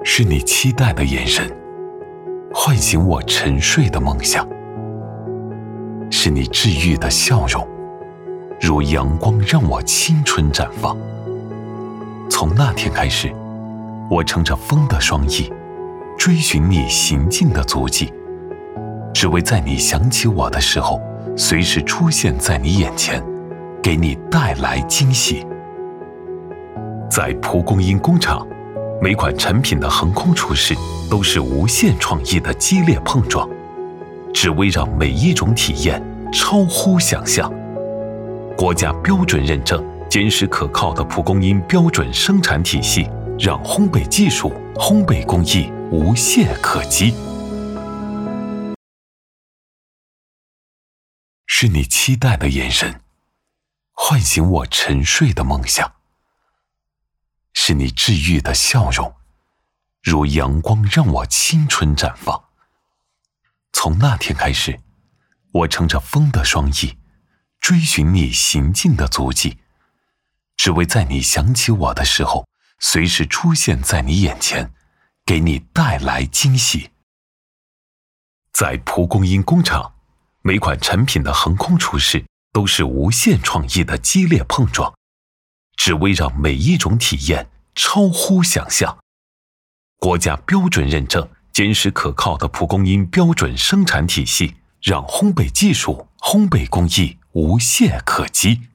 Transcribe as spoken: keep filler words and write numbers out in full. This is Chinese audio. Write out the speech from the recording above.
是你期待的眼神，唤醒我沉睡的梦想；是你治愈的笑容，如阳光让我青春绽放。从那天开始，我乘着风的双翼，追寻你行进的足迹，只为在你想起我的时候，随时出现在你眼前，给你带来惊喜。在蒲公英工厂，每款产品的横空出世都是无限创意的激烈碰撞，只为让每一种体验超乎想象。国家标准认证、坚实可靠的蒲公英标准生产体系，让烘焙技术、烘焙工艺无懈可击。是你期待的眼神，唤醒我沉睡的梦想；是你治愈的笑容，如阳光让我青春绽放。从那天开始，我乘着风的双翼，追寻你行进的足迹，只为在你想起我的时候，随时出现在你眼前，给你带来惊喜。在蒲公英工厂，每款产品的横空出世都是无限创意的激烈碰撞，只为让每一种体验超乎想象。国家标准认证、坚实可靠的蒲公英标准生产体系，让烘焙技术、烘焙工艺无懈可击。